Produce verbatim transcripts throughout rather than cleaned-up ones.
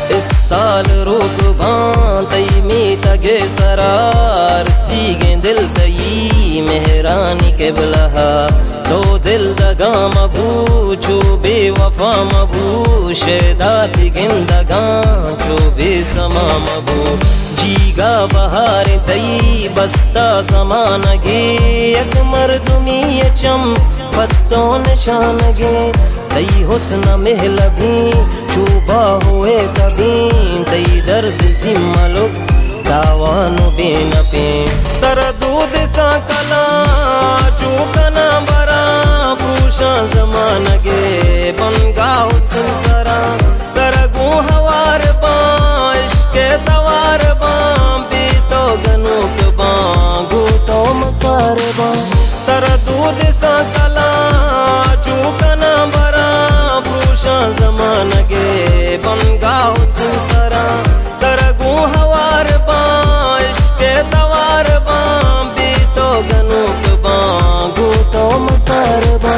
استال rock بان تي می تگه سرار Sagan دل تي مهرانی قبلها تو دل دگا مبو چو بے وفا مبو شیدا تگندگان چو بے سما مبو جیگا بہار تئی بستا زمانگے یک مردمی چم پتوں نشانگے تئی حسن محلبی چوبا ہوئے کبھی تئی درد سملک تاوانو بے نپے تردود سا کلا چوکنا برا پروشا زمانگے بنگا حسن سرا ترگو ہوار با عشق توار با بیتو گنوک با گوتو مسار با تردود سا کلا چوکنا برا پروشا زمانگے بنگا حسن سرا ترگو ہوار با عشق توار با بیتو گنوک با گوتو مسار با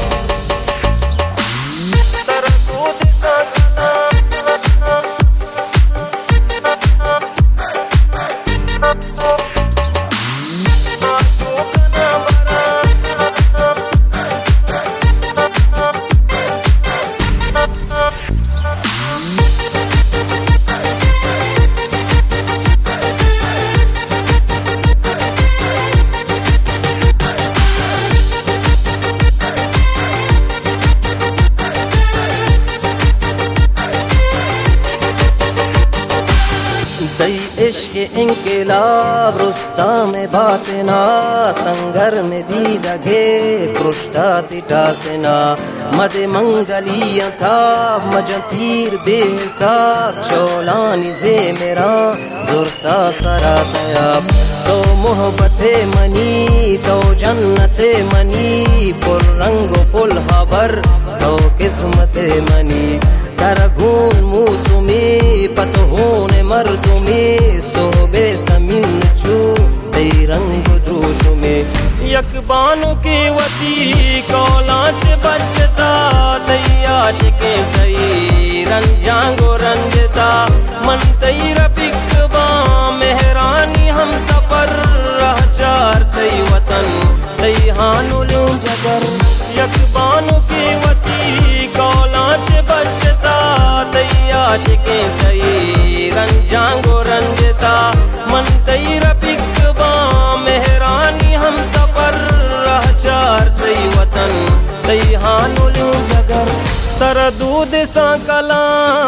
दई इश्क इंकलाब रुस्ता में बातना संगर में दीदगे पृष्ठा तिटासना मद मंगलिया था मजतीर बेहिसाब चौलानी जे मेरा जुर्ता सरा तयाब तो मोहब्बते मनी तो जन्नते मनी पुल रंग पुल खबर तो किस्मते मनी तरगून मूसुमी पतहून मर्दुमी सोबे समीन चू तई रंग द्रोश में यकबानु की वती कौलाच बचता तई आशिके तई रंजांगो रंजता मन तई रबिक बा मेहरानी हम सफर रहचार तई वतन तई हानुल जगर यकबानु की वती कौलाच बचता तई आशिके तई रंजांगो रंजता मन तई रबिक बा मेहरानी हम सफर रहचार तई वतन तई हानुल जगर तरदूद सा कला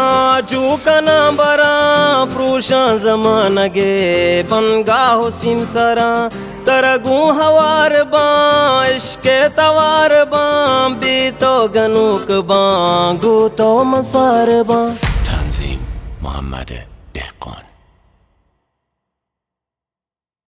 चूकना बरा प्रूशा जमानगे बनगा हुसिम सरा तरगू हवार बा इश्क तवार बा बीतो गनूक बा गूतो मसार बा Tanzim Muhammad